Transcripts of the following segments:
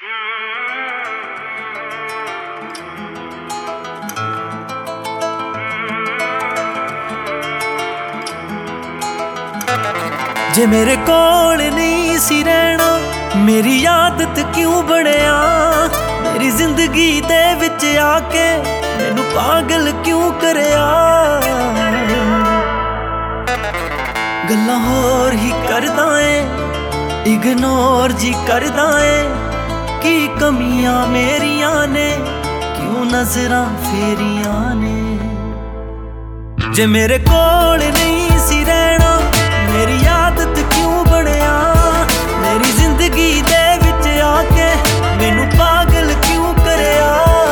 जे मेरे कोल नहीं सी रहना मेरी आदत क्यों बनिया, मेरी जिंदगी दे विच आके मैनू पागल क्यों करया। गल्लां होर ही करदा ऐ इग्नोर जी करदा ऐ, की कमियां मेरियां ने क्यों नजरां फेरियां ने। जे मेरे कोल नहीं सी रहना मेरी आदत क्यों बनिया, मेरी जिंदगी दे विच आके मैनू पागल क्यों करया।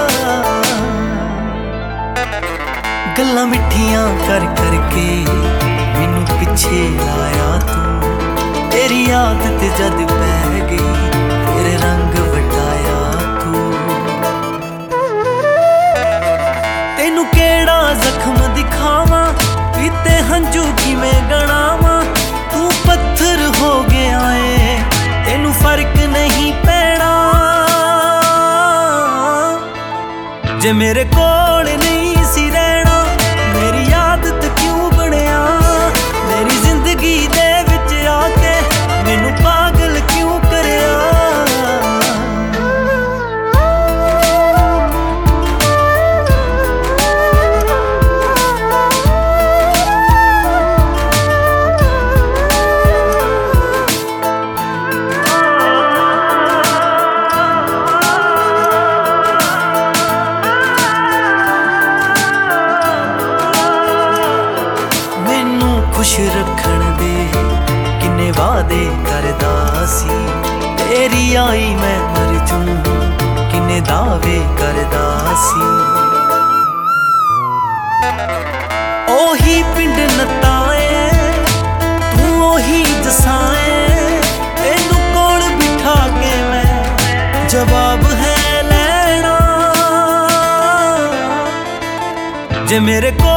गल्लां मिठियां कर करके मैनू पिछे लाया तू, तेरी आदत जद पै गई फिर रंग वटाया तू। तेनू केड़ा जख्म दिखावां पीते हंजू किवें गणावां, तू पत्थर हो गया है तेनू फर्क नहीं पैना। जे मेरे कोल नहीं सी रहना मेरी आदत क्यों बनिया, मेरी जिंदगी दे विच आके मैनू पागल क्यों करया। खुश रखण दे किन्ने वादे करदा सी, तेरी आई मैं मर जूं किन्ने दावे करदा सी। ओही पिंड नताए तू ओही जसाए, तेनू कोल बिठा के मैं जवाब है लेना। जे मेरे को